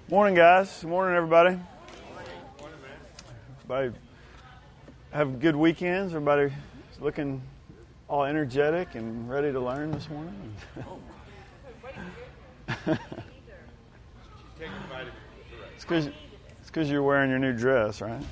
Morning, guys. Morning, everybody. Everybody have good weekends. Everybody looking all energetic and ready to learn this morning. It's because you're wearing your new dress, right?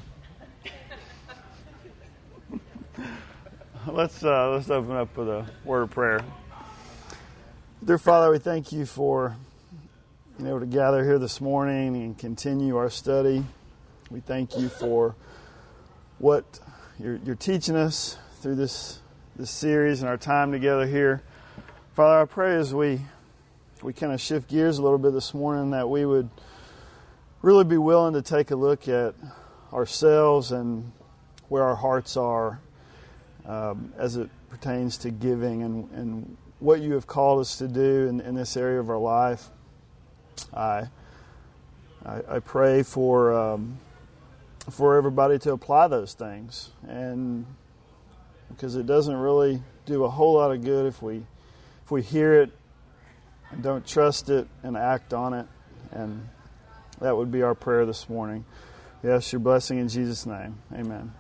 Let's open up with a word of prayer. Dear Father, we thank you for being able to gather here this morning and continue our study. We thank you for what you're teaching us through this series and our time together here. Father, I pray as we kind of shift gears a little bit this morning that we would really be willing to take a look at ourselves and where our hearts are as it pertains to giving and what you have called us to do in this area of our life. I pray for everybody to apply those things, and because it doesn't really do a whole lot of good if we hear it and don't trust it and act on it, and that would be our prayer this morning. We ask your blessing in Jesus' name. Amen.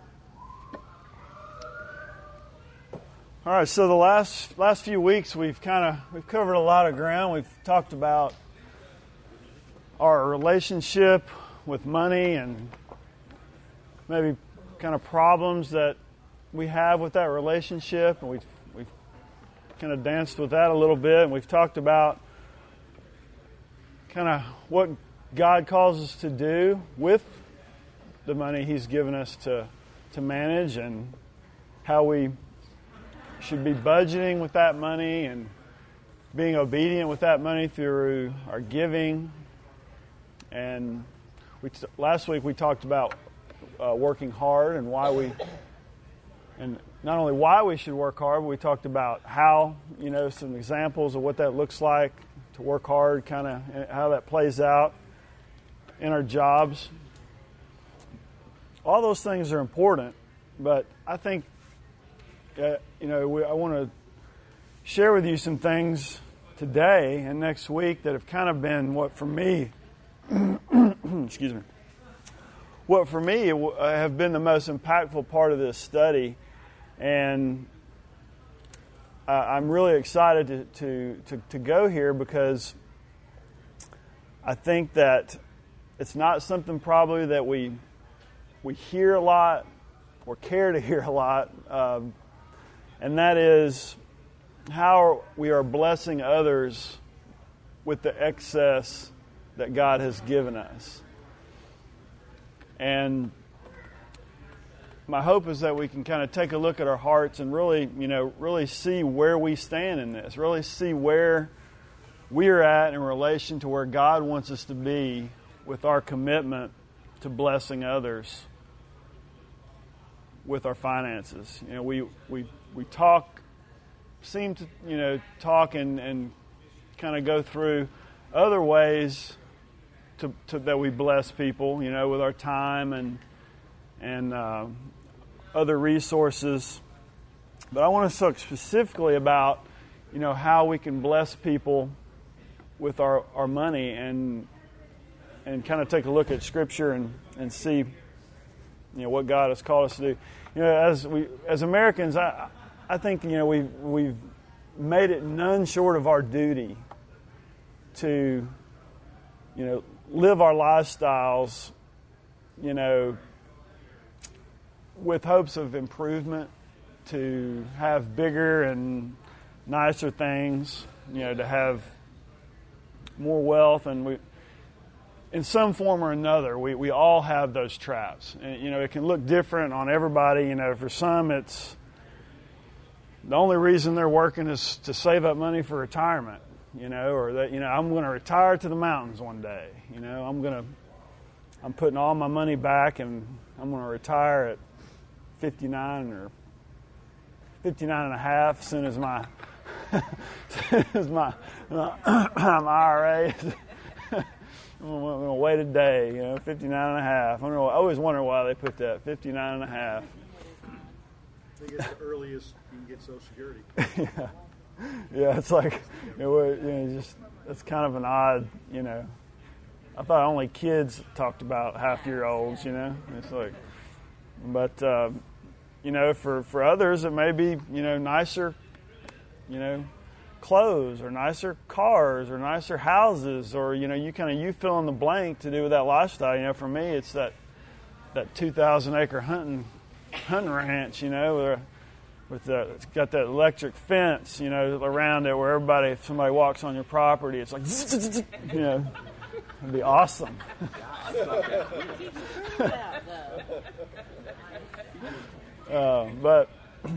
All right, so the last few weeks we've covered a lot of ground. We've talked about our relationship with money and maybe kind of problems that we have with that relationship, and we've kind of danced with that a little bit, and we've talked about kind of what God calls us to do with the money He's given us to manage, and how we should be budgeting with that money and being obedient with that money through our giving. And last week we talked about working hard and not only why we should work hard, but we talked about how, some examples of what that looks like to work hard, kind of how that plays out in our jobs. All those things are important, but I think, I want to share with you some things today and next week that have kind of been what for me have been the most impactful part of this study, and I'm really excited to go here because I think that it's not something probably that we hear a lot or care to hear a lot, and that is how we are blessing others with the excess that God has given us. And my hope is that we can kind of take a look at our hearts and really see where we stand in this, really see where we are at in relation to where God wants us to be with our commitment to blessing others with our finances. We seem to talk and kind of go through other ways that we bless people, with our time and other resources. But I want to talk specifically about, how we can bless people with our money and kind of take a look at Scripture and see, what God has called us to do. As Americans, I think, we've made it none short of our duty to, live our lifestyles, with hopes of improvement, to have bigger and nicer things, to have more wealth, and in some form or another, we all have those traps. And, it can look different on everybody. For some, it's the only reason they're working is to save up money for retirement. Or that, I'm going to retire to the mountains one day. I'm putting all my money back and I'm going to retire at 59 or 59 and a half as soon as my IRA is. I'm going to wait a day, 59 and a half. I always wonder why they put that, 59 and a half. I think it's the earliest you can get Social Security. Yeah, it's like, just it's kind of an odd I thought only kids talked about half-year-olds, you know. It's like, but you know, for others it may be, you know, nicer, you know, clothes or nicer cars or nicer houses, or you know, you fill in the blank to do with that lifestyle. You know, for me it's that 2,000-acre hunting ranch, you know, it's got that electric fence, you know, around it where everybody, if somebody walks on your property, it's like, you know, it'd be awesome. But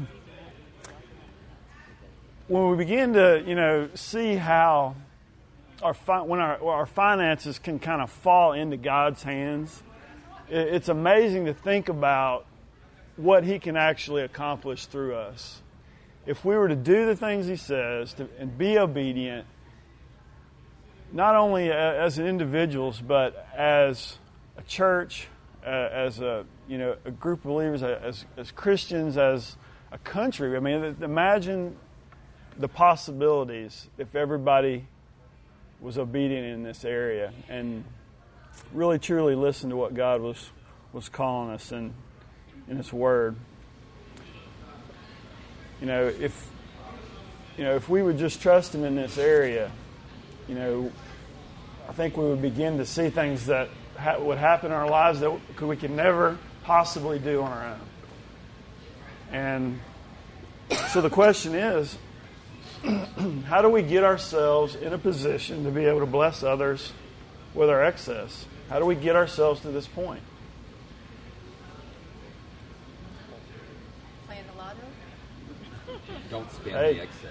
when we begin to, you know, see how when our finances can kind of fall into God's hands, it's amazing to think about what He can actually accomplish through us. If we were to do the things He says and be obedient, not only as individuals, but as a church, as a group of believers, as Christians, as a country. I mean, imagine the possibilities if everybody was obedient in this area and really truly listen to what God was calling us in His Word. You know, if we would just trust Him in this area, you know, I think we would begin to see things that would happen in our lives that we could never possibly do on our own. And so the question is, how do we get ourselves in a position to be able to bless others with our excess? How do we get ourselves to this point? Playing the lotto? Don't spend the excess.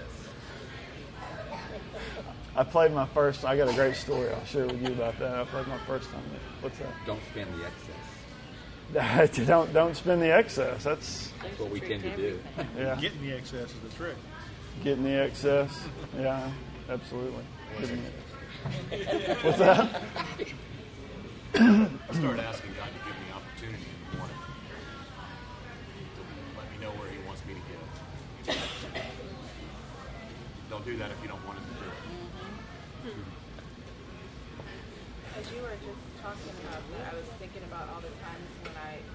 I played my first. I got a great story I'll share with you about that. I played my first time. What's that? Don't spend the excess. Don't spend the excess. That's what we tend to do. Yeah. Getting the excess is the trick. Getting the excess. Yeah, absolutely. What's that? I started asking God to give me opportunity in the morning to let me know where He wants me to give. Don't do that if you don't want Him to do it. As you were just talking about that, I was thinking about all the times when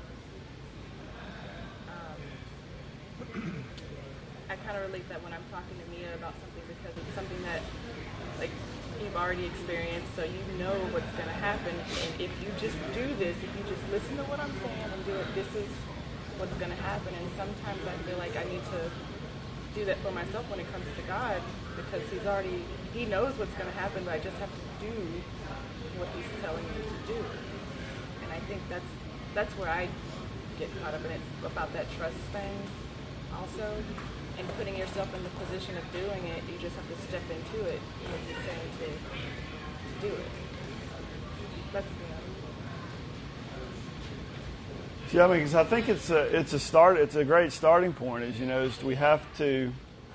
I kind of relate that when I'm talking to Mia about something, because it's something that, like, you've already experienced, so you know what's going to happen. And if you just do this, if you just listen to what I'm saying and do it, this is what's going to happen. And sometimes I feel like I need to do that for myself when it comes to God, because He knows what's going to happen, but I just have to do what He's telling me to do. And I think that's where I get caught up in it, about that trust thing also. And putting yourself in the position of doing it, you just have to step into it when He's saying to do it. That's Yeah, I mean, because I think it's a start. It's a great starting point. As you know, is we have to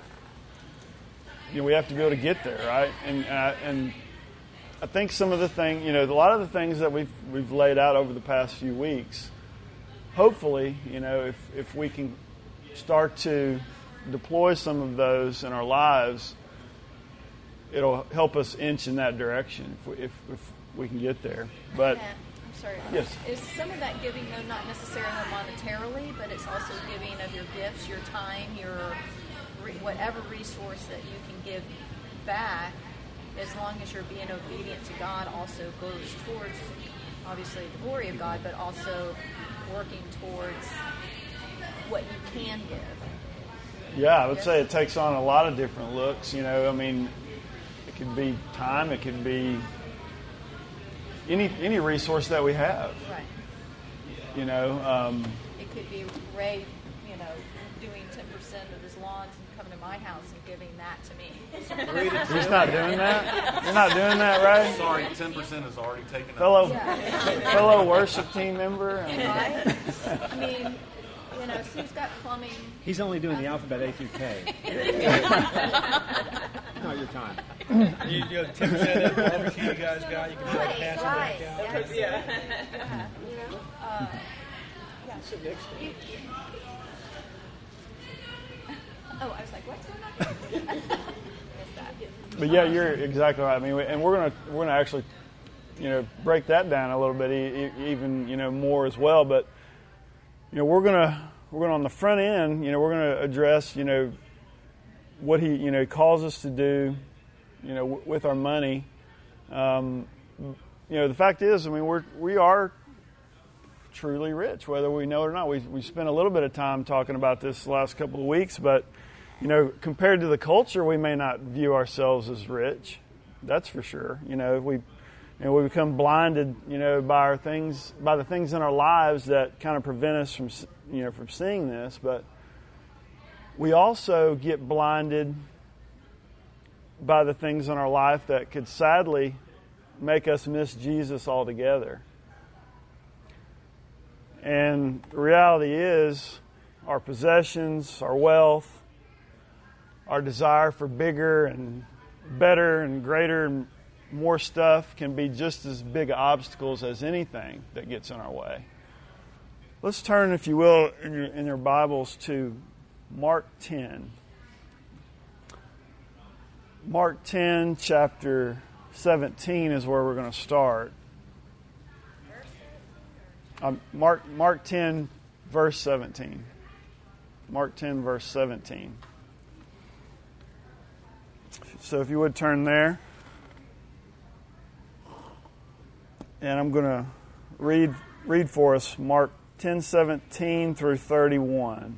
be able to get there, right? And I think some of the things, a lot of the things that we've laid out over the past few weeks, hopefully, if we can start to deploy some of those in our lives, it'll help us inch in that direction if we can get there. But I'm sorry. Yes. Is some of that giving, though, not necessarily monetarily, but it's also giving of your gifts, your time, your whatever resource that you can give back, as long as you're being obedient to God, also goes towards, obviously, the glory of God, but also working towards what you can give. Yeah, I would say it takes on a lot of different looks. I mean, it could be time, it could be any resource that we have. Right. It could be Ray, doing 10% of his lawns and coming to my house and giving that to me. He's not doing that? You're not doing that, Ray? Sorry, 10% is already taken Fellow worship team member? Right? I mean, Sue's got plumbing. He's only doing the alphabet A through K. Not your time. 10% of that barbecue you guys got, you can pass it back out. Yeah. Sit next to me. Oh, I was like, what's going on? Missed that. But yeah, you're exactly right. I mean, and we're gonna actually break that down a little bit, even more as well. But we're gonna on the front end, we're gonna address what he calls us to do, with our money. The fact is, we are truly rich, whether we know it or not. We spent a little bit of time talking about this the last couple of weeks, but compared to the culture, we may not view ourselves as rich. That's for sure. We become blinded, by the things in our lives that kind of prevent us from seeing this. But we also get blinded by the things in our life that could sadly make us miss Jesus altogether. And the reality is, our possessions, our wealth, our desire for bigger and better and greater and more stuff can be just as big obstacles as anything that gets in our way. Let's turn, if you will, in your Bibles to Mark 10. Mark 10, chapter 17 is where we're going to start. Mark 10, verse 17. Mark 10, verse 17. So if you would turn there. And I'm going to read for us Mark 10:17 through 31.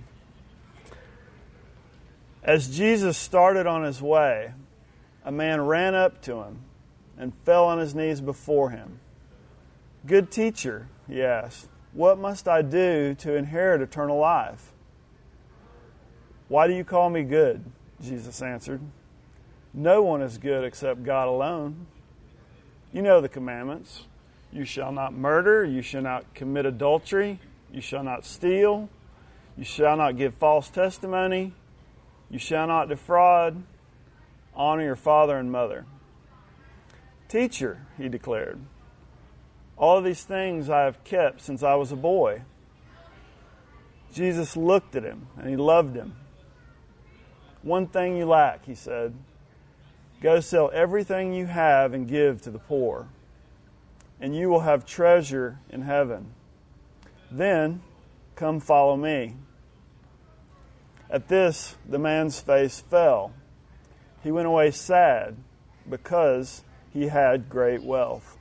As Jesus started on his way, a man ran up to him and fell on his knees before him. "Good teacher," he asked, "what must I do to inherit eternal life?" "Why do you call me good?" Jesus answered. "No one is good except God alone. You know the commandments. You shall not murder, you shall not commit adultery, you shall not steal, you shall not give false testimony, you shall not defraud, honor your father and mother." "Teacher," he declared, "all of these things I have kept since I was a boy." Jesus looked at him and he loved him. "One thing you lack," he said. "Go sell everything you have and give to the poor, and you will have treasure in heaven. Then come follow me." At this, the man's face fell. He went away sad because he had great wealth.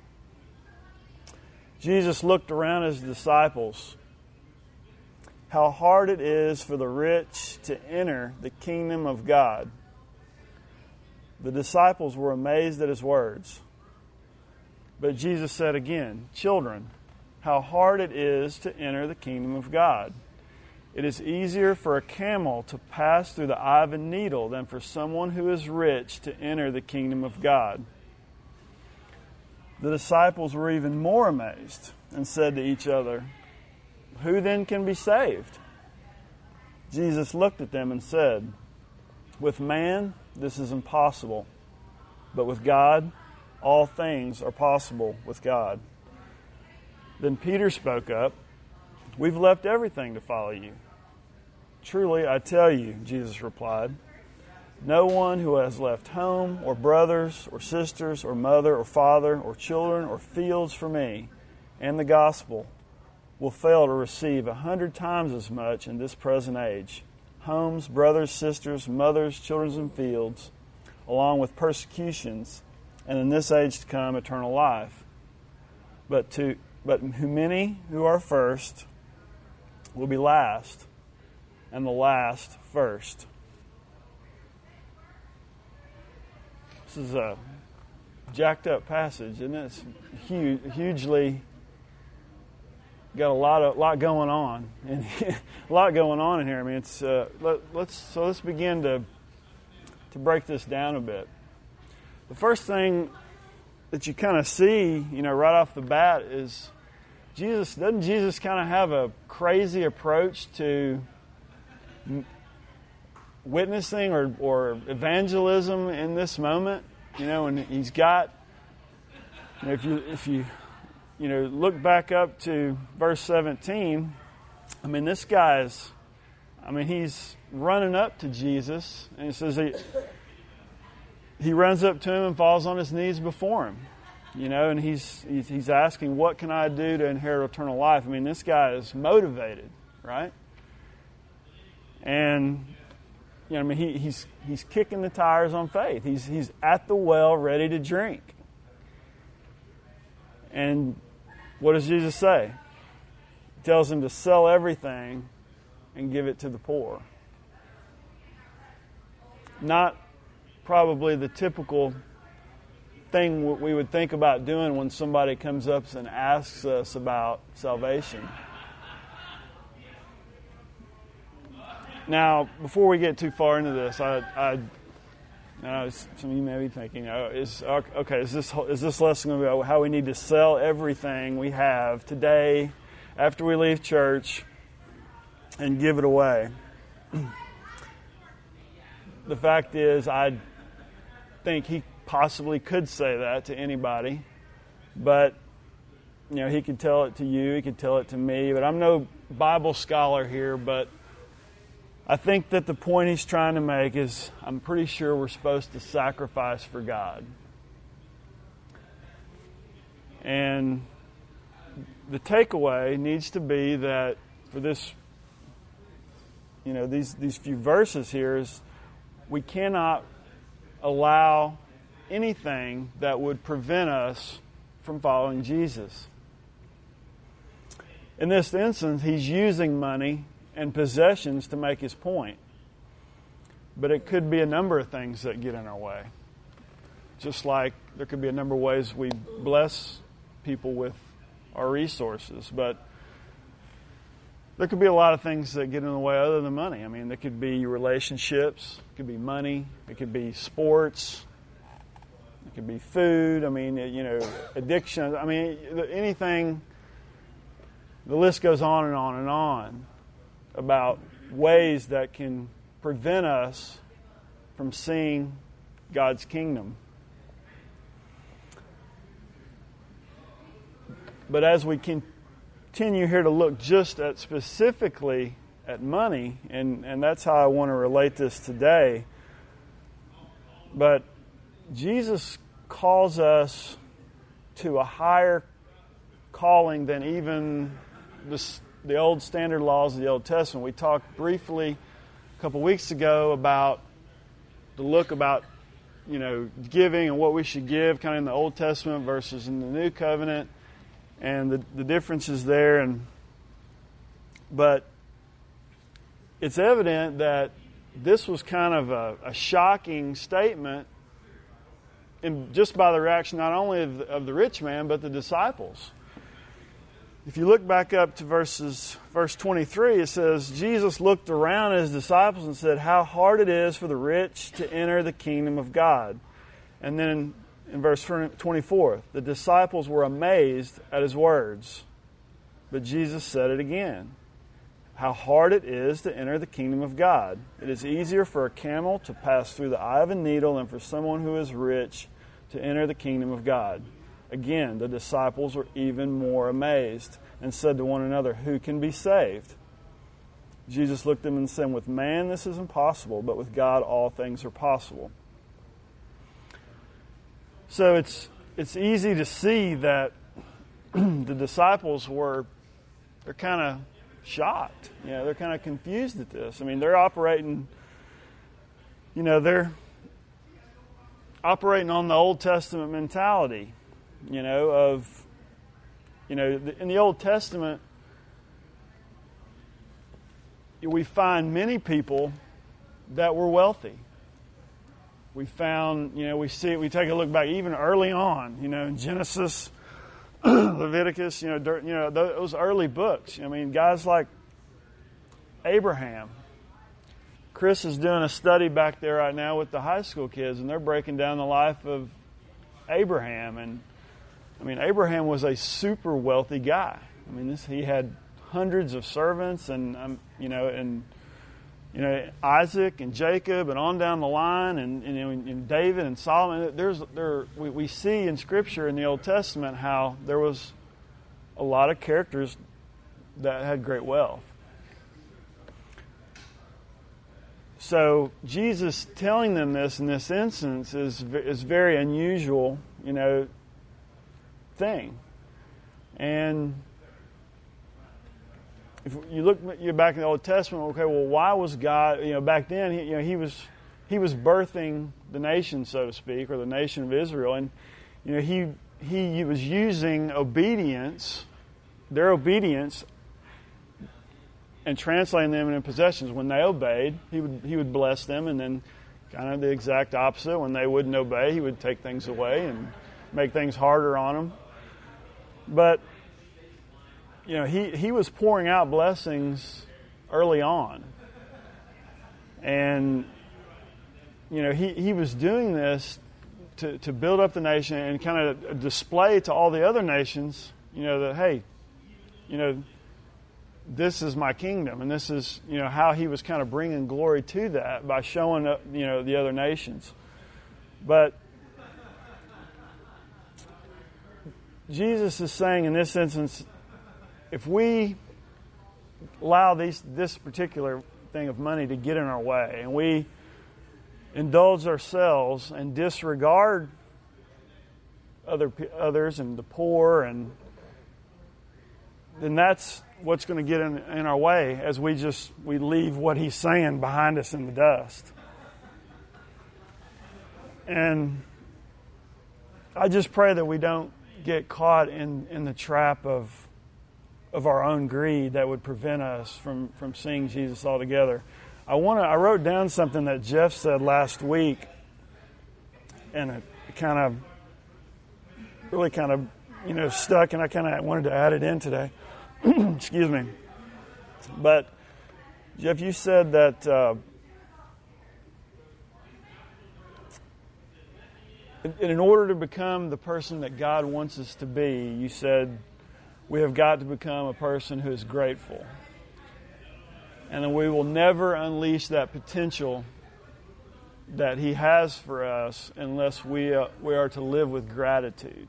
Jesus looked around his disciples. How hard it is for the rich to enter the kingdom of God. The disciples were amazed at his words. But Jesus said again, "Children, how hard it is to enter the kingdom of God. It is easier for a camel to pass through the eye of a needle than for someone who is rich to enter the kingdom of God." The disciples were even more amazed and said to each other, "Who then can be saved?" Jesus looked at them and said, "With man, this is impossible, but with God, all things are possible with God." Then Peter spoke up, "We've left everything to follow you." "Truly, I tell you," Jesus replied, "no one who has left home or brothers or sisters or mother or father or children or fields for me and the gospel will fail to receive 100 times as much in this present age, homes, brothers, sisters, mothers, children, and fields, along with persecutions, and in this age to come eternal life. But many who are first will be last, and the last first." This is a jacked up passage, isn't it? It's hugely got a lot going on, and a lot going on in here. I mean, it's let's begin to break this down a bit. The first thing that you kind of see, right off the bat is doesn't Jesus kind of have a crazy approach to witnessing or evangelism in this moment? And he's got, if you look back up to verse 17, I mean, this guy's, he's running up to Jesus, and it says he runs up to him and falls on his knees before him. and he's asking, what can I do to inherit eternal life? I mean, this guy is motivated, right? And he's kicking the tires on faith. He's at the well, ready to drink. And what does Jesus say? He tells him to sell everything and give it to the poor. Not probably the typical thing we would think about doing when somebody comes up and asks us about salvation. Now, before we get too far into this, I know some of you may be thinking, is this lesson going to be about how we need to sell everything we have today after we leave church and give it away? The fact is, I think he possibly could say that to anybody, but he could tell it to you, he could tell it to me, but I'm no Bible scholar here, but I think that the point he's trying to make is I'm pretty sure we're supposed to sacrifice for God. And the takeaway needs to be that for this, these few verses here is we cannot allow anything that would prevent us from following Jesus. In this instance, he's using money and possessions to make his point. But it could be a number of things that get in our way. Just like there could be a number of ways we bless people with our resources. But there could be a lot of things that get in the way other than money. I mean, there could be relationships, it could be money, it could be sports, it could be food, addiction. I mean, anything, the list goes on and on and on about ways that can prevent us from seeing God's kingdom. But as we continue here to look just at specifically at money, and that's how I want to relate this today, but Jesus calls us to a higher calling than even the old standard laws of the Old Testament. We talked briefly a couple weeks ago about giving and what we should give kind of in the Old Testament versus in the New Covenant and the differences there. But it's evident that this was kind of a shocking statement just by the reaction not only of the rich man but the disciples. If you look back up to verse 23, it says, Jesus looked around at his disciples and said, how hard it is for the rich to enter the kingdom of God. And then in verse 24, the disciples were amazed at his words. But Jesus said it again, how hard it is to enter the kingdom of God. It is easier for a camel to pass through the eye of a needle than for someone who is rich to enter the kingdom of God. Again, the disciples were even more amazed and said to one another, who can be saved? Jesus looked at them and said, with man this is impossible, but with God all things are possible. So it's easy to see that the disciples they're kind of shocked. They're kind of confused at this. I mean, they're operating on the Old Testament mentality. In the Old Testament, we find many people that were wealthy. We found, we take a look back even early on, in Genesis, Leviticus, those early books. Guys like Abraham. Chris is doing a study back there right now with the high school kids, and they're breaking down the life of Abraham. And Abraham was a super wealthy guy. He had hundreds of servants, and Isaac and Jacob, and on down the line, and David and Solomon. We see in Scripture in the Old Testament how there was a lot of characters that had great wealth. So Jesus telling them this in this instance is very unusual, thing. And if you look back in the Old Testament, okay, well, why was God, back then, he was birthing the nation, so to speak, or the nation of Israel, and he was using obedience, their obedience, and translating them into possessions. When they obeyed, he would bless them, and then kind of the exact opposite. When they wouldn't obey, he would take things away and make things harder on them. But he was pouring out blessings early on, and he was doing this to build up the nation and kind of display to all the other nations, that hey, this is my kingdom, and this is how he was kind of bringing glory to that by showing up the other nations. But Jesus is saying in this instance, if we allow this particular thing of money to get in our way, and we indulge ourselves and disregard others and the poor, and then that's what's going to get in our way as we leave what he's saying behind us in the dust. And I just pray that we don't get caught in the trap of our own greed that would prevent us from seeing Jesus altogether. I wrote down something that Jeff said last week, and it really stuck, and I kind of wanted to add it in today. Excuse me. But Jeff, you said that in order to become the person that God wants us to be, you said we have got to become a person who is grateful. And then we will never unleash that potential that he has for us unless we are to live with gratitude.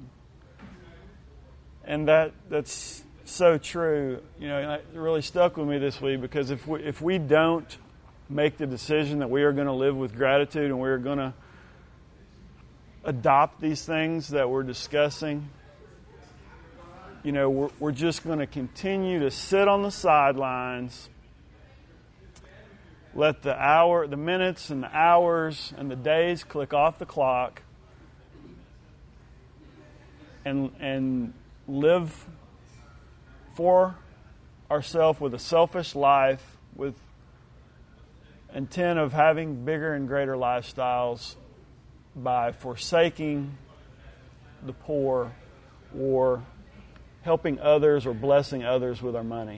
And that's so true. It really stuck with me this week, because if we don't make the decision that we are going to live with gratitude and we're going to adopt these things that we're discussing, we're just going to continue to sit on the sidelines, let the minutes and the hours and the days click off the clock, and live for ourselves with a selfish life, with intent of having bigger and greater lifestyles by forsaking the poor or helping others or blessing others with our money.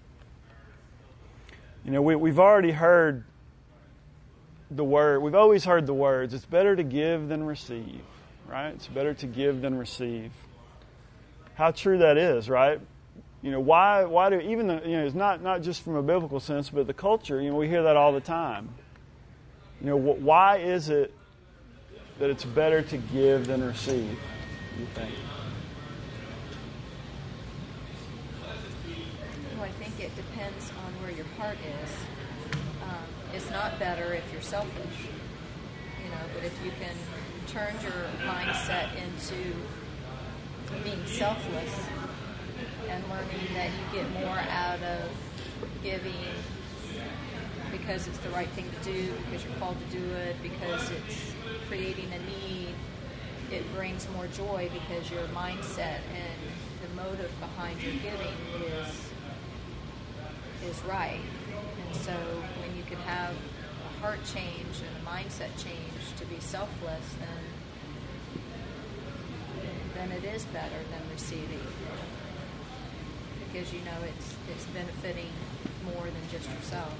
We've already heard the word. We've always heard the words, it's better to give than receive, right? It's better to give than receive. How true that is, right? Why do even it's not just from a biblical sense, but the culture, we hear that all the time. Why is it that it's better to give than receive, you think? Well, I think it depends on where your heart is. It's not better if you're selfish, but if you can turn your mindset into being selfless and learning that you get more out of giving because it's the right thing to do, because you're called to do it, because it's creating a need, it brings more joy because your mindset and the motive behind your giving is right. And so when you can have a heart change and a mindset change to be selfless, then it is better than receiving, because it's benefiting more than just yourself.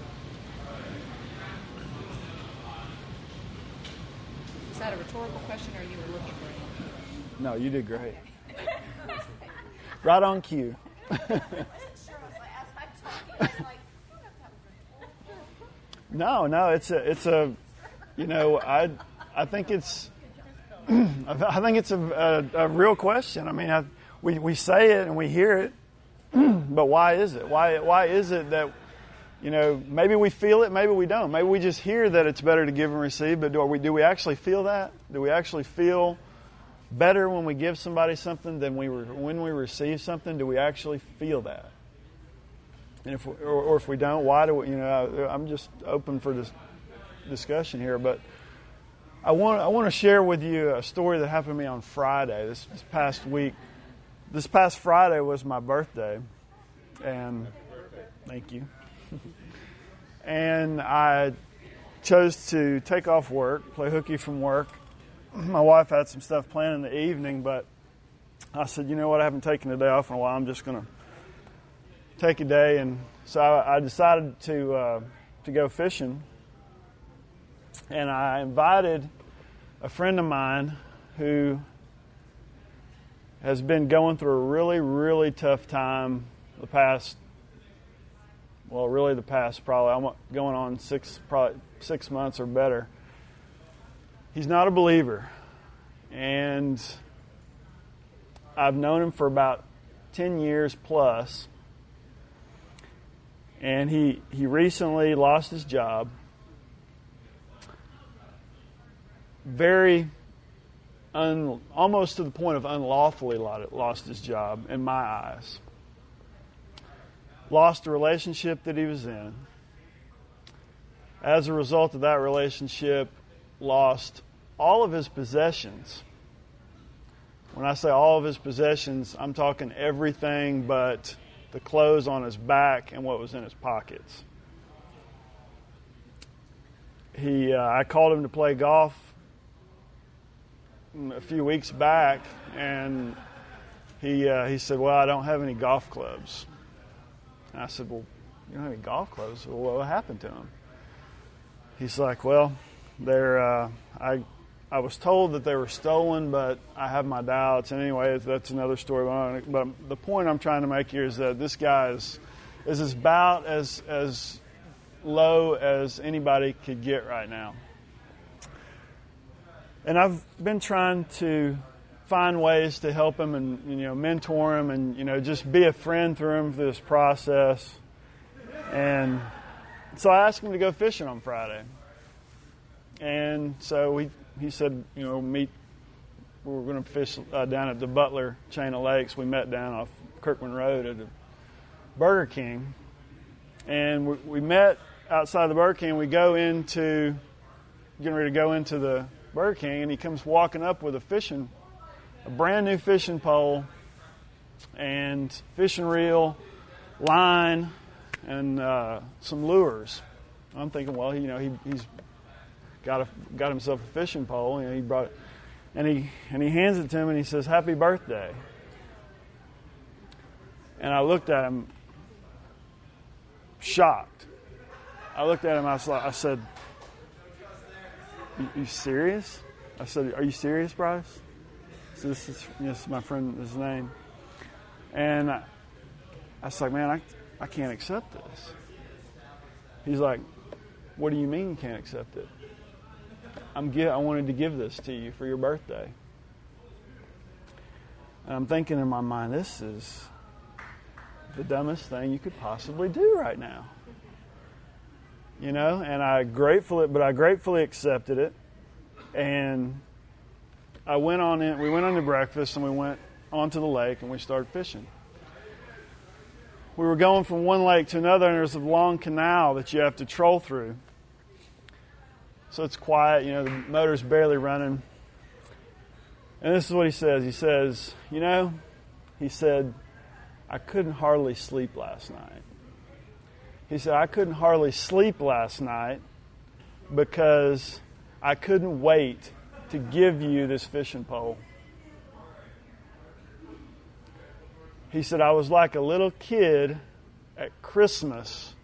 Is that a rhetorical question, or you were looking for it? No, you did great. Right on cue. No, it's a I think it's a real question. I mean, we say it and we hear it, but why is it? Why is it that maybe we feel it, maybe we don't. Maybe we just hear that it's better to give and receive, but do we actually feel that? Do we actually feel better when we give somebody something than when we receive something? Do we actually feel that? And if we don't, why do we? I'm just open for this discussion here, but I want to share with you a story that happened to me on Friday. This past week. This past Friday was my birthday, and thank you. And I chose to take off work, play hooky from work. My wife had some stuff planned in the evening, but I said, you know what, I haven't taken a day off in a while. I'm just going to take a day. And so I decided to go fishing. And I invited a friend of mine who has been going through a really, really tough time the past probably, I'm going on 6 months or better. He's not a believer, and I've known him for about 10 years plus, and he recently lost his job. Almost to the point of unlawfully lost his job in my eyes. Lost the relationship that he was in. As a result of that relationship, lost all of his possessions. When I say all of his possessions, I'm talking everything but the clothes on his back and what was in his pockets. I called him to play golf a few weeks back, and he said, well, I don't have any golf clubs. And I said, well, you don't have any golf clubs? Well, what happened to them? He's like, well, I was told that they were stolen, but I have my doubts. And anyway, that's another story. But the point I'm trying to make here is that this guy is about as low as anybody could get right now. And I've been trying to find ways to help him and mentor him and just be a friend through him through this process. And so I asked him to go fishing on Friday. And so he said, meet. We were going to fish down at the Butler chain of lakes. We met down off Kirkman Road at the Burger King. And we met outside the Burger King. We getting ready to go into the Burger King, and he comes walking up with a brand new fishing pole and fishing reel, line, and some lures. I'm thinking, well, he's got himself a fishing pole. He brought it, and he hands it to him, and he says, "Happy birthday." And I looked at him, shocked. I looked at him. I said, "You serious?" I said, "Are you serious, Bryce?" So this is my friend, his name. And I was like, "Man, I can't accept this." He's like, "What do you mean you can't accept it?" I wanted to give this to you for your birthday. And I'm thinking in my mind, this is the dumbest thing you could possibly do right now. And I gratefully accepted it. And we went on to breakfast, and we went onto the lake, and we started fishing. We were going from one lake to another, and there's a long canal that you have to troll through. So it's quiet, the motor's barely running. And this is what he says. He says, he said, "I couldn't hardly sleep last night." He said, "I couldn't hardly sleep last night because I couldn't wait to give you this fishing pole." He said, "I was like a little kid at Christmas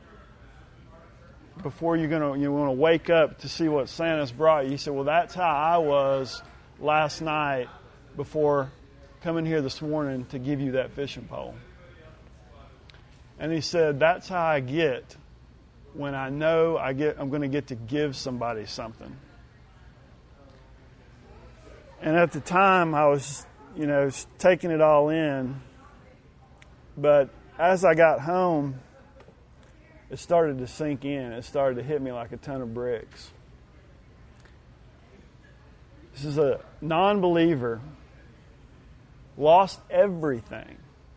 before you want to wake up to see what Santa's brought you." He said, "Well, that's how I was last night before coming here this morning to give you that fishing pole." And he said, "That's how I get when I know I'm going to get to give somebody something." And at the time, I was, taking it all in. But as I got home, it started to sink in. It started to hit me like a ton of bricks. This is a non-believer, lost everything,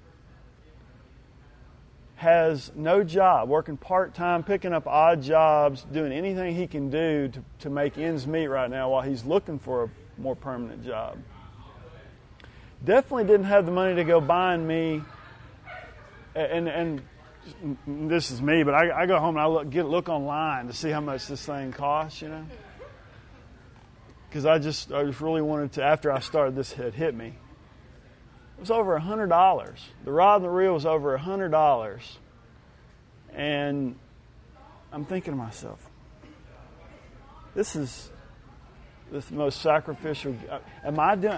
has no job, working part-time, picking up odd jobs, doing anything he can do to make ends meet right now while he's looking for a more permanent job. Definitely didn't have the money to go buying me, and this is me, but I go home and I look online to see how much this thing costs, you know, because I just really wanted to. After I started, this had hit me. It was over $100. The rod and the reel was over $100, and I'm thinking to myself, this is the most sacrificial. Am I doing?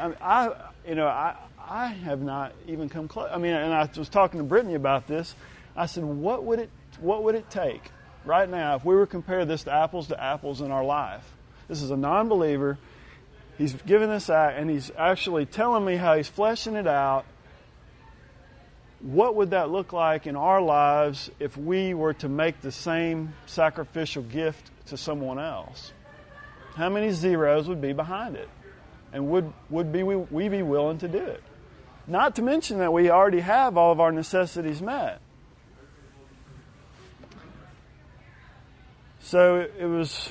I have not even come close. I mean, and I was talking to Brittany about this. I said, what would it take right now if we were to compare this to apples in our life? This is a non-believer. He's giving this out, and he's actually telling me how he's fleshing it out. What would that look like in our lives if we were to make the same sacrificial gift to someone else? How many zeros would be behind it? And would we be willing to do it? Not to mention that we already have all of our necessities met. So it was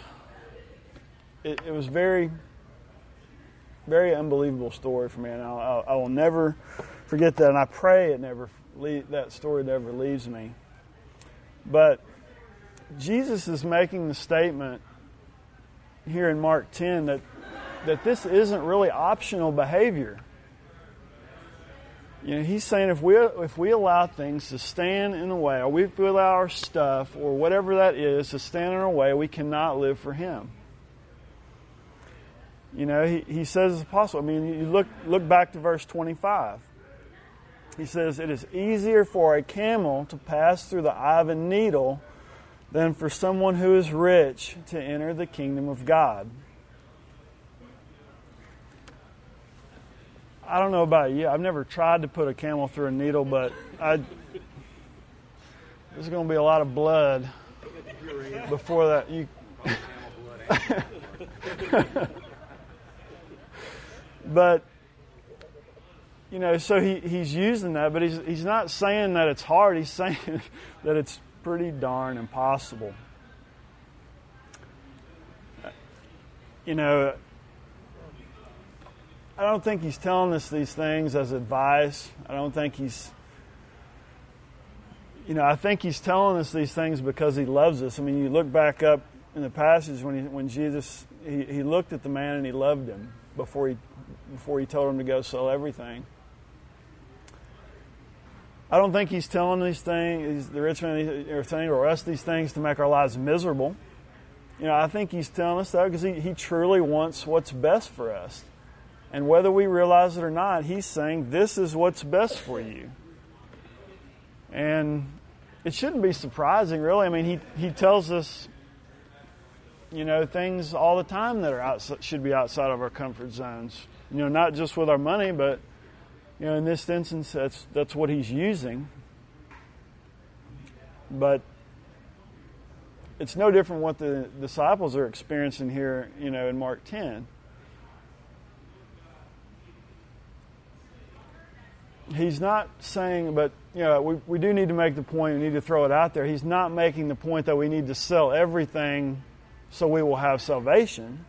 very, very unbelievable story for me, and I will never forget that, and I pray that story never leaves me. But Jesus is making the statement here in Mark 10 that this isn't really optional behavior. You know, he's saying if we allow things to stand in the way, or if we allow our stuff or whatever that is to stand in our way, we cannot live for Him. You know, he says as apostle. I mean, you look back to verse 25. He says, "It is easier for a camel to pass through the eye of a needle than for someone who is rich to enter the kingdom of God." I don't know about you. I've never tried to put a camel through a needle, but there's going to be a lot of blood before that. But, you know, so he's using that, but he's not saying that it's hard. He's saying that it's pretty darn impossible. You know, I don't think he's telling us these things as advice. I don't think I think he's telling us these things because he loves us. I mean, you look back up in the passage when Jesus, he looked at the man and he loved him before he told him to go sell everything. I don't think he's telling these things, the rich man or us these things to make our lives miserable. You know, I think he's telling us that because he truly wants what's best for us. And whether we realize it or not, he's saying this is what's best for you. And it shouldn't be surprising, really. I mean, he tells us, you know, things all the time that should be outside of our comfort zones. You know, not just with our money, but, you know, in this instance, that's what he's using. But it's no different what the disciples are experiencing here, you know, in Mark 10. He's not saying, but, you know, we do need to make the point, we need to throw it out there. He's not making the point that we need to sell everything so we will have salvation.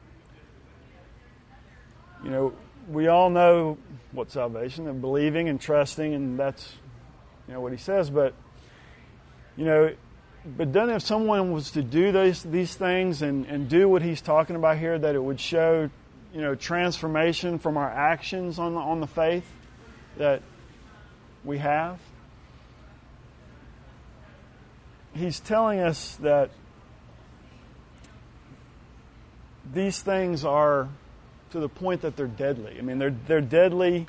You know, we all know what salvation and believing and trusting, and that's, you know, what he says. But, you know, but then if someone was to do these things and do what he's talking about here, that it would show, you know, transformation from our actions on the faith that we have. He's telling us that these things are to the point that they're deadly. I mean, they're deadly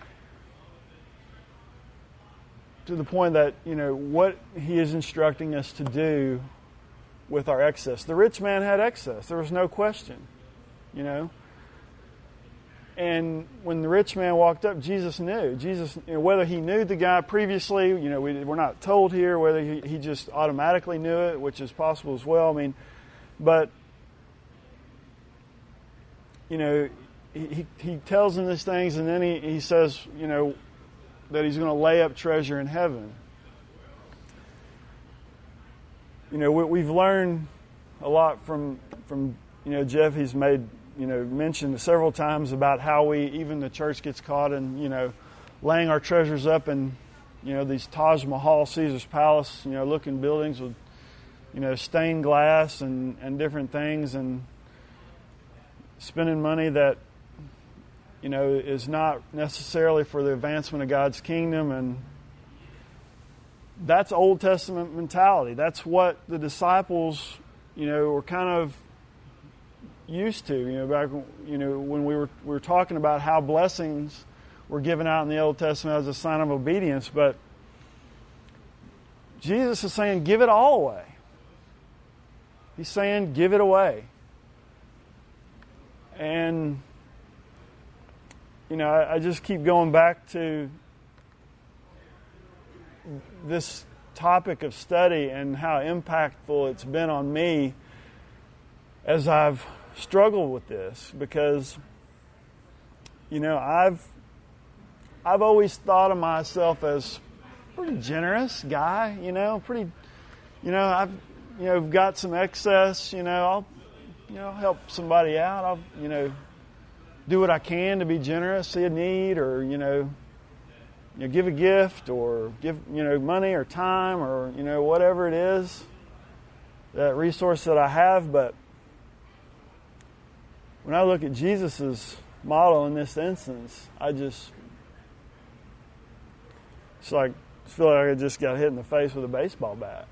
to the point that, you know, what he is instructing us to do with our excess. The rich man had excess. There was no question, you know. And when the rich man walked up, Jesus knew. Jesus, you know, whether he knew the guy previously, you know, we're not told here, whether he just automatically knew it, which is possible as well. I mean, but, you know, he tells them these things, and then he says, that he's going to lay up treasure in heaven. We've learned a lot from Jeff. He's made mentioned several times about how even the church gets caught in laying our treasures up in these Taj Mahal, Caesar's Palace looking buildings with stained glass and different things, and spending money that is not necessarily for the advancement of God's kingdom. And that's Old Testament mentality. That's what the disciples were kind of used to. Back when we were talking about how blessings were given out in the Old Testament as a sign of obedience, but Jesus is saying, give it all away. He's saying, give it away. And I just keep going back to this topic of study and how impactful it's been on me as I've struggled with this, because I've always thought of myself as a pretty generous guy, I've got some excess, I'll help somebody out, I'll do what I can to be generous, see a need, or give a gift, or give money or time, or whatever it is, that resource that I have. But when I look at Jesus' model in this instance, I feel like I just got hit in the face with a baseball bat.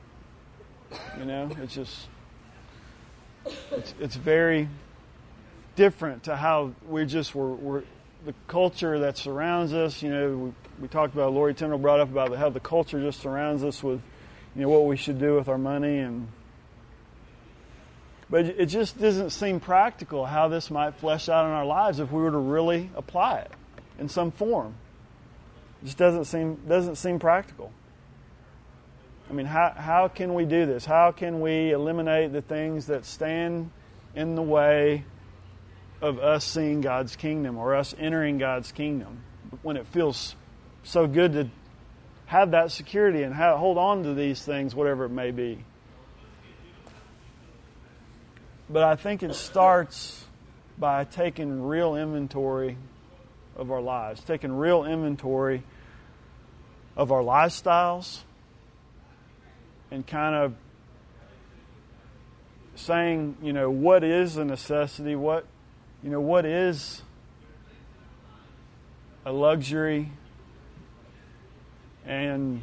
It's very different to how we're the culture that surrounds us. We talked about, Lori Tindall brought up about how the culture just surrounds us with what we should do with our money, but it just doesn't seem practical how this might flesh out in our lives if we were to really apply it in some form. It just doesn't seem practical. I mean, how can we do this? How can we eliminate the things that stand in the way of us seeing God's kingdom, or us entering God's kingdom, when it feels so good to have that security and hold on to these things, whatever it may be? But I think it starts by taking real inventory of our lives, taking real inventory of our lifestyles, and kind of saying, what is a necessity, what is a luxury, and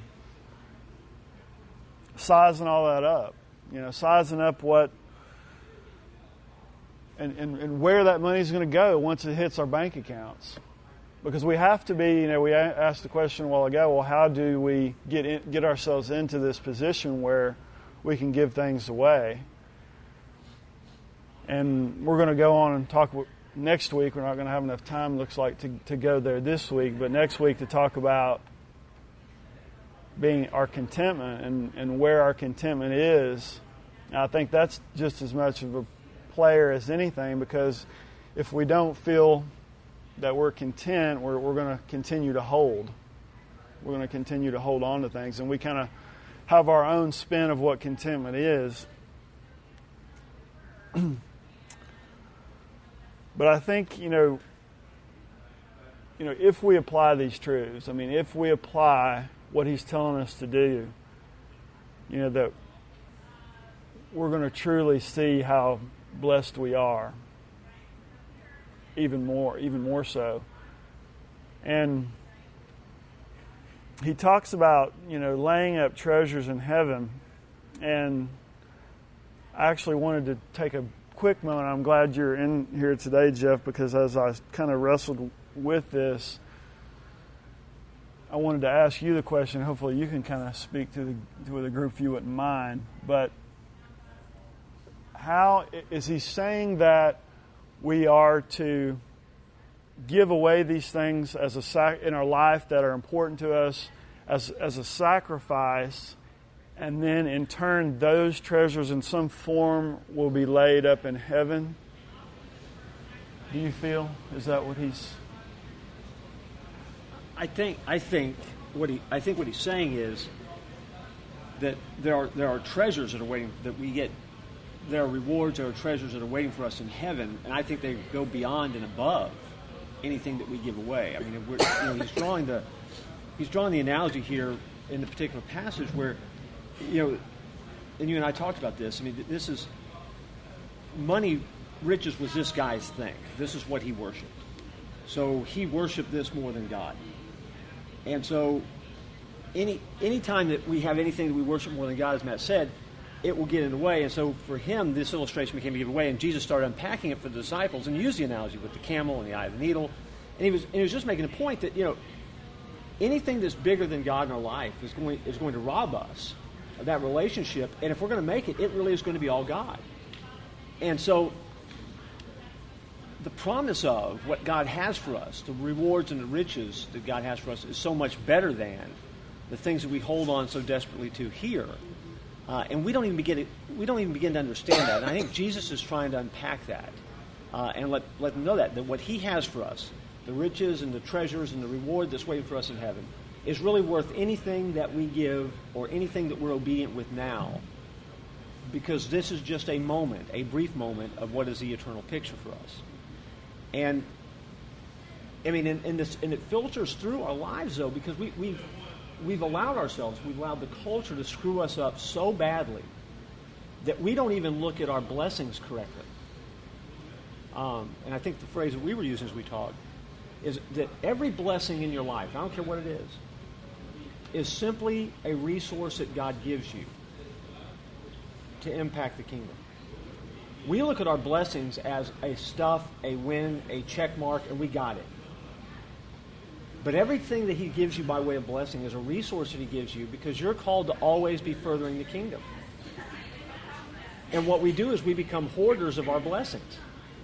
sizing all that up, sizing up what and where that money is going to go once it hits our bank accounts. Because we have to be, we asked the question a while ago, well, how do we get ourselves into this position where we can give things away? And we're going to go on and talk next week. We're not going to have enough time, looks like, to go there this week, but next week to talk about being our contentment and where our contentment is. And I think that's just as much of a player as anything, because if we don't feel that we're content, we're going to continue to hold. We're going to continue to hold on to things, and we kind of have our own spin of what contentment is. But I think, if we apply these truths, if we apply what he's telling us to do, that we're going to truly see how blessed we are. Even more so. And he talks about, laying up treasures in heaven. And I actually wanted to take a quick moment. I'm glad you're in here today, Jeff, because as I kind of wrestled with this, I wanted to ask you the question. Hopefully you can kind of speak to the group if you wouldn't mind. But how is he saying that we are to give away these things in our life that are important to us as a sacrifice, and then in turn those treasures in some form will be laid up in heaven? Do you feel? Is that what he's... I think what he's saying is that there are treasures that are waiting that we get. There are rewards, there are treasures that are waiting for us in heaven, and I think they go beyond and above anything that we give away. I mean, he's drawing the analogy here in the particular passage where, and you and I talked about this. I mean, this is money. Riches was this guy's thing. This is what he worshipped. So he worshipped this more than God. And so any time that we have anything that we worship more than God, as Matt said, it will get in the way. And so for him, this illustration became a giveaway, and Jesus started unpacking it for the disciples and used the analogy with the camel and the eye of the needle. And he was just making a point that, anything that's bigger than God in our life is going to rob us of that relationship. And if we're going to make it, it really is going to be all God. And so the promise of what God has for us, the rewards and the riches that God has for us, is so much better than the things that we hold on so desperately to here. And we don't even begin to understand that. And I think Jesus is trying to unpack that and let them know that what he has for us, the riches and the treasures and the reward that's waiting for us in heaven, is really worth anything that we give or anything that we're obedient with now, because this is just a moment, a brief moment of what is the eternal picture for us. And I mean, and it filters through our lives though, because we've allowed the culture to screw us up so badly that we don't even look at our blessings correctly. And I think the phrase that we were using as we talked is that every blessing in your life, I don't care what it is simply a resource that God gives you to impact the kingdom. We look at our blessings as a stuff, a win, a check mark, and we got it. But everything that he gives you by way of blessing is a resource that he gives you because you're called to always be furthering the kingdom. And what we do is we become hoarders of our blessings.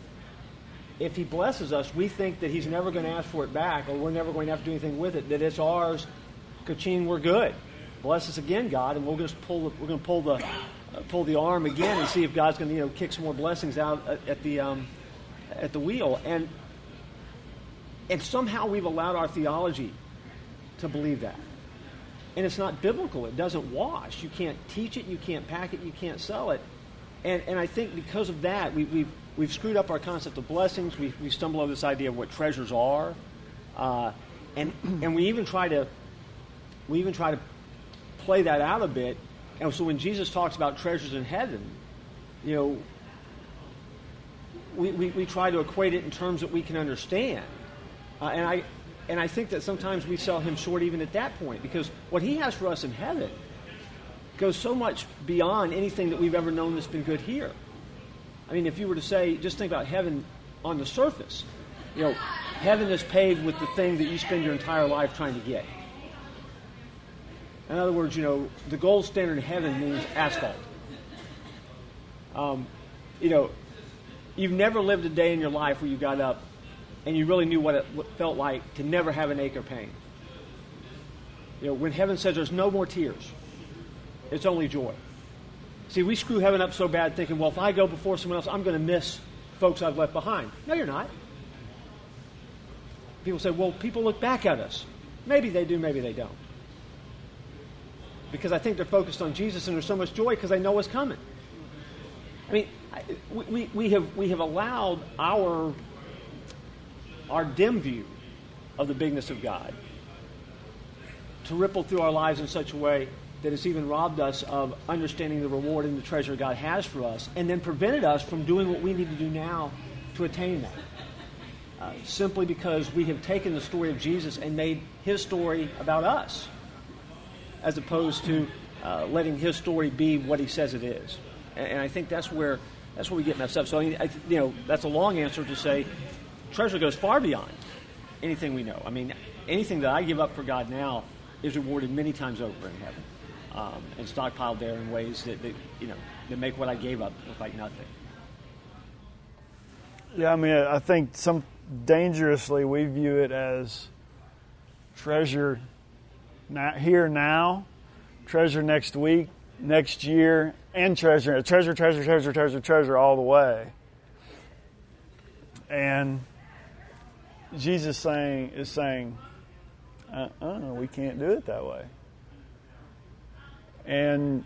If he blesses us, we think that he's never going to ask for it back, or we're never going to have to do anything with it, that it's ours, ka-ching, we're good. Bless us again, God, and we're going to pull the arm again and see if God's going to kick some more blessings out at the wheel. And somehow we've allowed our theology to believe that. And it's not biblical. It doesn't wash. You can't teach it. You can't pack it. You can't sell it. And I think because of that, we've screwed up our concept of blessings. We stumble over this idea of what treasures are. And we even try to play that out a bit. And so when Jesus talks about treasures in heaven, we try to equate it in terms that we can understand. And I think that sometimes we sell him short even at that point, because what he has for us in heaven goes so much beyond anything that we've ever known that's been good here. I mean, if you were to say, just think about heaven on the surface. Heaven is paved with the thing that you spend your entire life trying to get. In other words, the gold standard in heaven means asphalt. You've never lived a day in your life where you got up and you really knew what it felt like to never have an ache or pain. When heaven says there's no more tears, it's only joy. See, we screw heaven up so bad thinking, well, if I go before someone else, I'm going to miss folks I've left behind. No, you're not. People say, well, people look back at us. Maybe they do, maybe they don't. Because I think they're focused on Jesus and there's so much joy because they know what's coming. I mean, we have allowed our dim view of the bigness of God to ripple through our lives in such a way that it's even robbed us of understanding the reward and the treasure God has for us, and then prevented us from doing what we need to do now to attain that. Simply because we have taken the story of Jesus and made his story about us, as opposed to letting his story be what he says it is. And I think that's where we get messed up. So that's a long answer to say treasure goes far beyond anything we know. I mean, anything that I give up for God now is rewarded many times over in heaven, and stockpiled there in ways that make what I gave up look like nothing. Yeah, I mean, I think dangerously we view it as treasure here now, treasure next week, next year, and treasure all the way. And Jesus is saying, we can't do it that way. And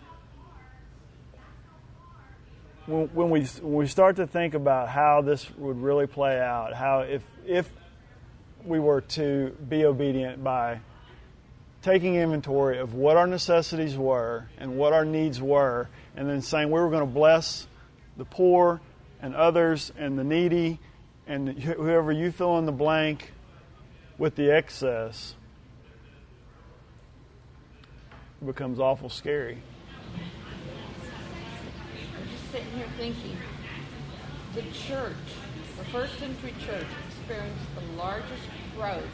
when we start to think about how this would really play out, how if we were to be obedient by taking inventory of what our necessities were and what our needs were, and then saying we were going to bless the poor and others and the needy and whoever you fill in the blank with the excess, it becomes awful scary. I'm just sitting here thinking, the church, the first century church, experienced the largest growth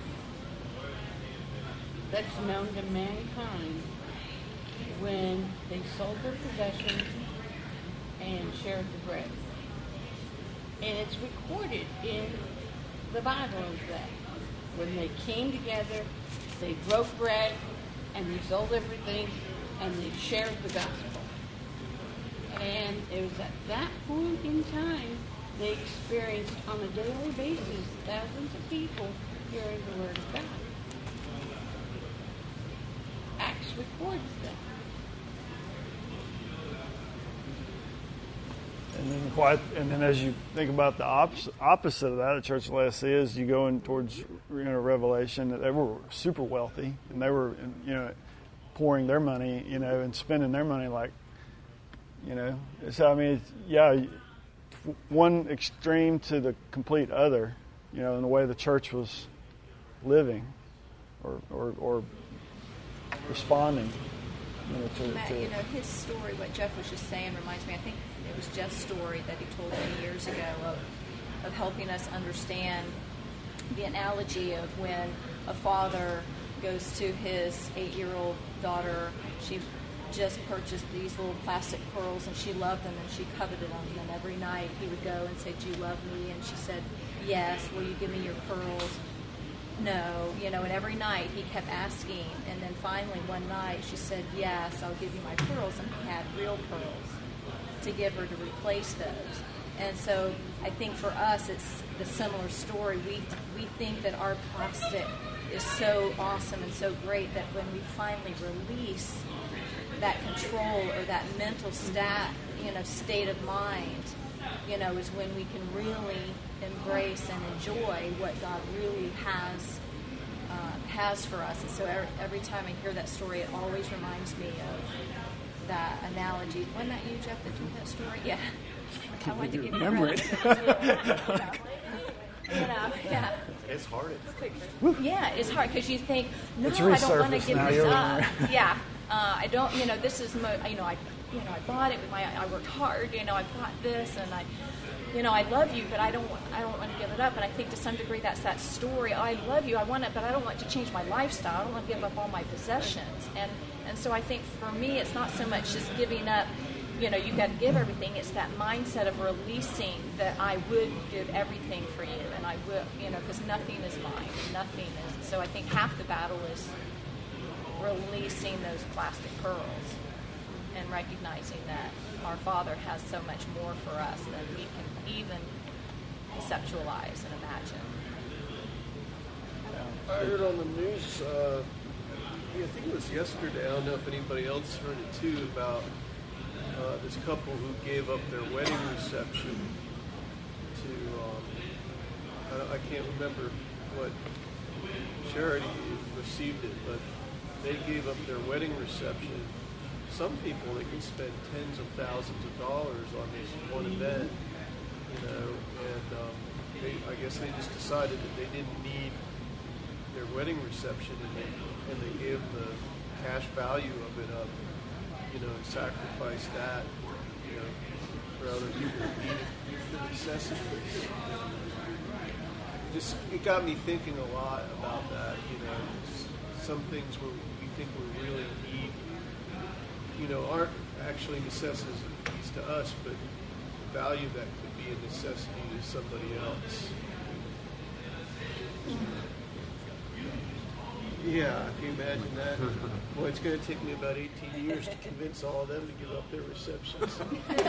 that's known to mankind when they sold their possessions and shared the bread. And it's recorded in the Bible as that. When they came together, they broke bread, and they sold everything, and they shared the gospel. And it was at that point in time they experienced on a daily basis thousands of people hearing the word of God. Acts records that. And then as you think about the opposite of that, the Church of Laodicea, is you go in towards Revelation, that they were super wealthy, and they were pouring their money, and spending their money like, So I mean, one extreme to the complete other, in the way the church was living, or responding. Matt, his story, what Jeff was just saying, reminds me, I think it was Jeff's story that he told many years ago of helping us understand the analogy of when a father goes to his 8-year-old daughter. She just purchased these little plastic pearls, and she loved them, and she coveted them. And every night he would go and say, "Do you love me?" And she said, "Yes. Will you give me your pearls?" "No." And every night he kept asking. And then finally one night she said, "Yes, I'll give you my pearls." And he had real pearls to give her to replace those. And so I think for us it's the similar story. We think that our plastic is so awesome and so great that when we finally release that control or that mental state of mind, is when we can really embrace and enjoy what God really has for us. And so every time I hear that story, it always reminds me of that analogy. Wasn't that you, Jeff, that told that story? Yeah. I wanted to give you remember it. Yeah. It's hard. Yeah, it's hard because you think, no, It's I don't want to resurfaced give now, this you're up. right. Yeah, I don't. This is I bought it with I worked hard. I bought this, and I love you, but I don't want to give it up. And I think to some degree that's that story. I love you, I want it, but I don't want to change my lifestyle. I don't want to give up all my possessions. And so I think for me, it's not so much just giving up. You've got to give everything. It's that mindset of releasing that I would give everything for you, and I will, because nothing is mine. Nothing is. So I think half the battle is releasing those plastic pearls and recognizing that our Father has so much more for us than we can even conceptualize and imagine. I heard on the news, I think it was yesterday, I don't know if anybody else heard it too, about this couple who gave up their wedding reception to, I can't remember what charity received it, but they gave up their wedding reception. Some people, they can spend tens of thousands of dollars on this one event, and I guess they just decided that they didn't need their wedding reception, and they gave the cash value of it up, and sacrificed that, for other people who needed the necessities. It got me thinking a lot about that, some things where we think we really need, aren't actually necessities to us, but the value that could be a necessity to somebody else. Yeah, can you imagine that? Well, it's going to take me about 18 years to convince all of them to give up their receptions.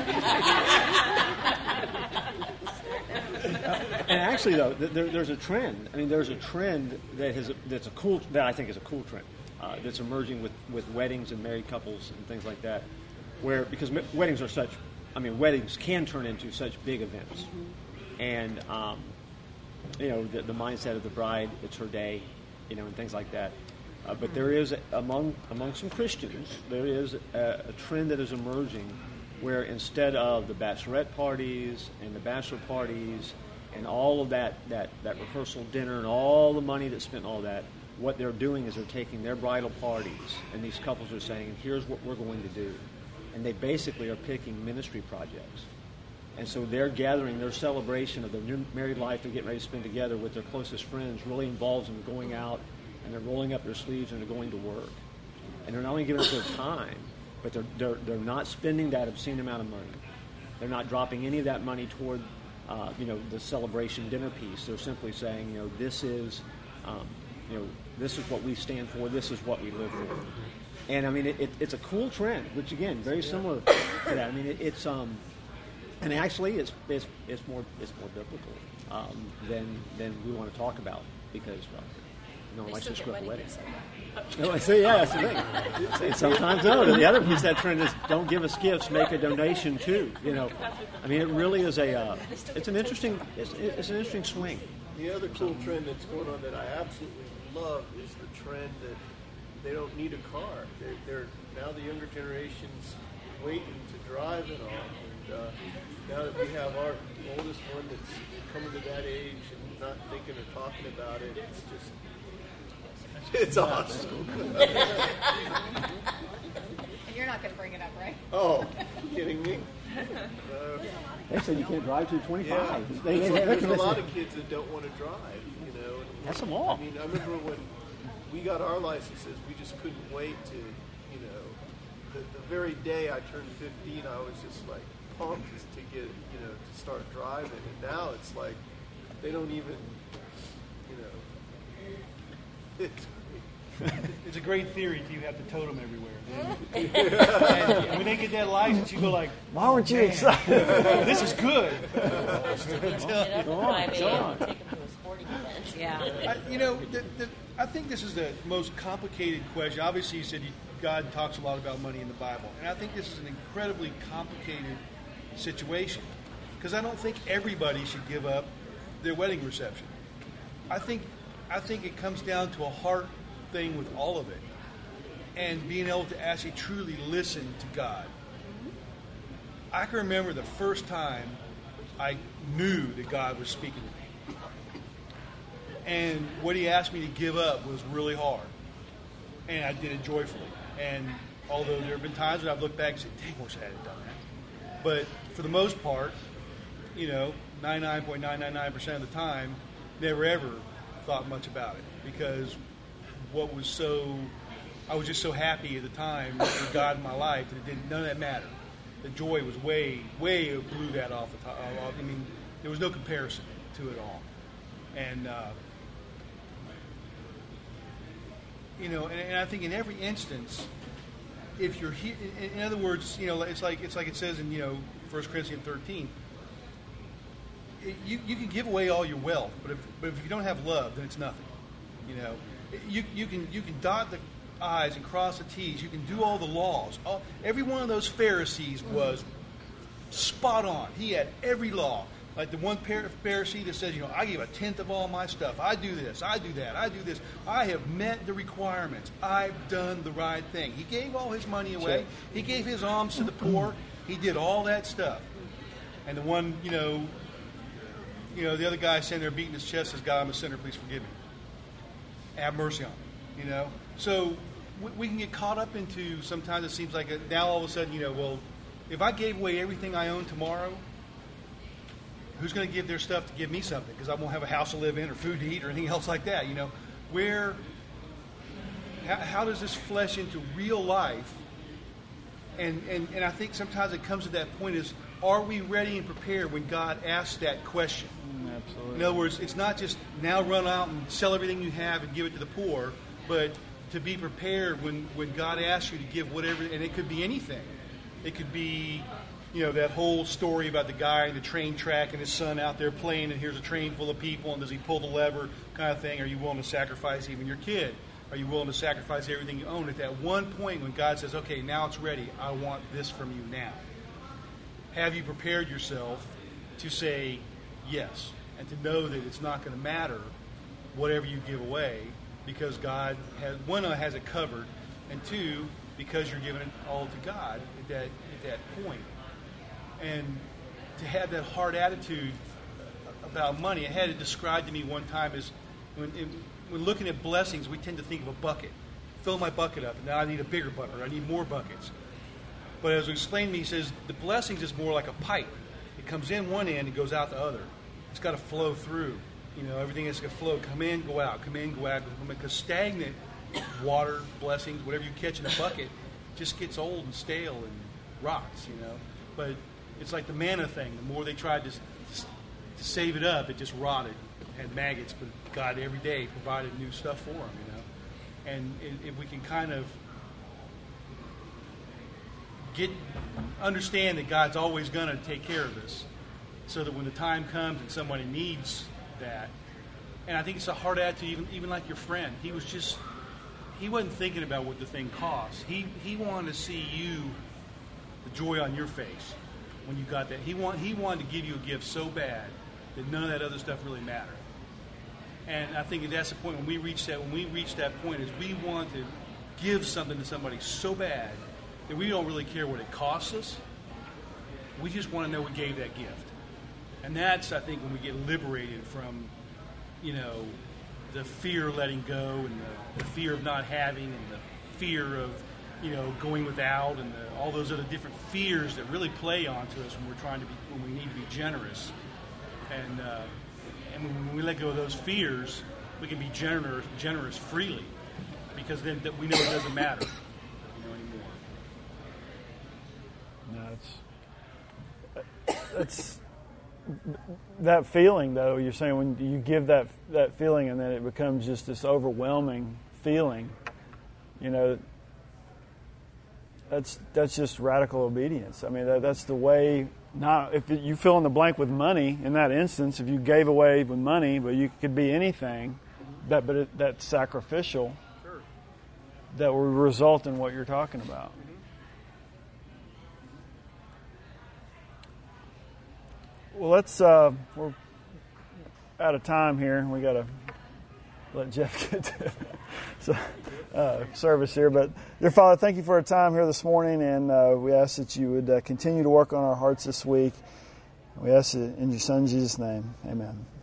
And actually, though, there's a trend. I mean, there's a trend that I think is a cool trend that's emerging with weddings and married couples and things like that, where because weddings can turn into such big events, and the mindset of the bride, it's her day, and things like that. But there is among some Christians, there is a trend that is emerging where instead of the bachelorette parties and the bachelor parties and all of that rehearsal dinner and all the money that's spent on all that, what they're doing is they're taking their bridal parties, and these couples are saying, here's what we're going to do. And they basically are picking ministry projects. And so they're gathering their celebration of their new married life they're getting ready to spend together with their closest friends really involves them going out, and they're rolling up their sleeves and they're going to work. And they're not only giving up their time, but they're not spending that obscene amount of money. They're not dropping any of that money toward the celebration dinner piece. They're simply saying, this is what we stand for. This is what we live for. And I mean, it's a cool trend, which again, very similar to that. I mean, it's and actually, it's more biblical than we want to talk about because no one likes to screw up a wedding. No, I say yeah, that's the thing. Sometimes no. The other piece of that trend is don't give us gifts, make a donation too. I mean, it really is it's an interesting swing. The other cool trend that's going on that I absolutely love is the trend that they don't need a car. They're now the younger generation's waiting to drive and all. And now that we have our oldest one that's coming to that age and not thinking or talking about it, it's awesome. And you're not going to bring it up, right? Oh, kidding me? They said you can't drive to 25. Yeah. There's a lot of kids that don't want to drive, That's them all. I mean, I remember when we got our licenses, we just couldn't wait to, the very day I turned 15, I was just like pumped to get, to start driving. And now it's like, they don't even, It's a great theory till you have to tote them everywhere. And when they get that license, you go like, why weren't you excited? This is good. Yeah. I think this is the most complicated question. Obviously, you said God talks a lot about money in the Bible. And I think this is an incredibly complicated situation because I don't think everybody should give up their wedding reception. I think it comes down to a heart thing with all of it and being able to actually truly listen to God. I can remember the first time I knew that God was speaking to me. And what he asked me to give up was really hard. And I did it joyfully. And although there have been times when I've looked back and said, dang, I wish I hadn't done that. But for the most part, 99.999% of the time, never ever thought much about it. Because I was just so happy at the time with God in my life that none of that mattered. The joy was way blew that off the top. I mean, there was no comparison to it all. And, and I think in every instance, if you're here, in other words, it's like it says in 1 Corinthians 13. You can give away all your wealth, but if you don't have love, then it's nothing. You can dot the I's and cross the T's. You can do all the laws. Every one of those Pharisees was spot on. He had every law. Like the one Pharisee that says, I give 1/10 of all my stuff. I do this. I do that. I do this. I have met the requirements. I've done the right thing. He gave all his money away. He gave his alms to the poor. He did all that stuff. And the one, the other guy sitting there beating his chest says, God, I'm a sinner. Please forgive me. Have mercy on me. So we can get caught up into sometimes it seems like now all of a sudden, well, if I gave away everything I own tomorrow, who's going to give their stuff to give me something? Because I won't have a house to live in or food to eat or anything else like that. How does this flesh into real life? And I think sometimes it comes to that point is, are we ready and prepared when God asks that question? Absolutely. In other words, it's not just now run out and sell everything you have and give it to the poor, but to be prepared when God asks you to give whatever, and it could be anything. It could be, that whole story about the guy in the train track and his son out there playing, and here's a train full of people, and does he pull the lever kind of thing? Are you willing to sacrifice even your kid? Are you willing to sacrifice everything you own? At that one point when God says, okay, now it's ready, I want this from you now. Have you prepared yourself to say yes, and to know that it's not going to matter whatever you give away, because God has it covered, and two, because you're giving it all to God at that point. And to have that hard attitude about money, I had it described to me one time as when looking at blessings, we tend to think of a bucket. Fill my bucket up, and now I need a bigger bucket, or I need more buckets. But as he explained to me, he says the blessings is more like a pipe. It comes in one end, it goes out the other. It's got to flow through. Everything has to flow. Come in, go out. Come in, go out. Because stagnant water, blessings, whatever you catch in a bucket, just gets old and stale and rots. But it's like the manna thing. The more they tried to save it up, it just rotted. It had maggots, but God every day provided new stuff for them. And if we can kind of understand that God's always going to take care of us, so that when the time comes and somebody needs that, and I think it's a hard attitude, even like your friend. He wasn't thinking about what the thing cost. He wanted to see you, the joy on your face when you got that. He wanted to give you a gift so bad that none of that other stuff really mattered. And I think that's the point when we reach that point is we want to give something to somebody so bad that we don't really care what it costs us. We just want to know we gave that gift. And that's, I think, when we get liberated from, the fear of letting go, and the fear of not having, and the fear of, going without, and all those other different fears that really play onto us when we need to be generous. And when we let go of those fears, we can be generous freely, because then we know it doesn't matter, anymore. No, it's that feeling, though. You're saying when you give that feeling, and then it becomes just this overwhelming feeling. That's just radical obedience. I mean, that's the way. Not if you fill in the blank with money. In that instance, if you gave away with money, but you could be anything, that's sacrificial. Sure. That will result in what you're talking about. Well, we're out of time here. We got to let Jeff get to service here. But, dear Father, thank you for our time here this morning, and we ask that you would continue to work on our hearts this week. We ask it in your Son, Jesus' name. Amen.